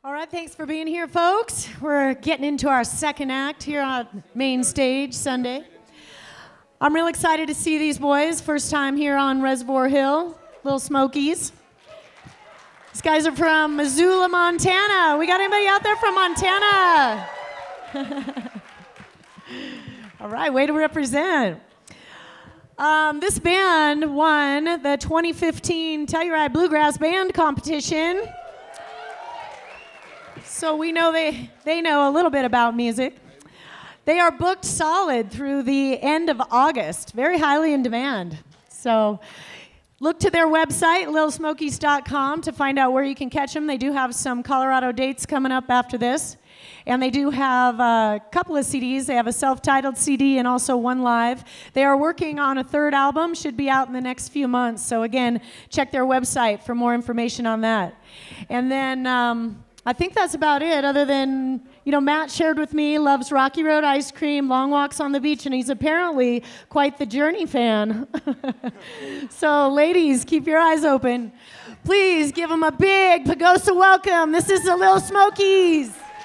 All right, thanks for being here, folks. We're getting into our second act here on Main Stage Sunday. I'm real excited to see these boys. First time here on Reservoir Hill, Little Smokies. These guys are from Missoula, Montana. We got anybody out there from Montana? All right, way to represent. This band won the 2015 Telluride Bluegrass Band Competition. So we know they know a little bit about music. They are booked solid through the end of August, very highly in demand. So look to their website, littlesmokies.com, to find out where you can catch them. They do have some Colorado dates coming up after this. And they do have a couple of CDs. They have a self-titled CD and also one live. They are working on a third album, should be out in the next few months. So again, check their website for more information on that. And then I think that's about it, other than, Matt shared with me, loves Rocky Road ice cream, long walks on the beach, and he's apparently quite the Journey fan. So, ladies, keep your eyes open. Please give him a big Pagosa welcome. This is the Little Smokies.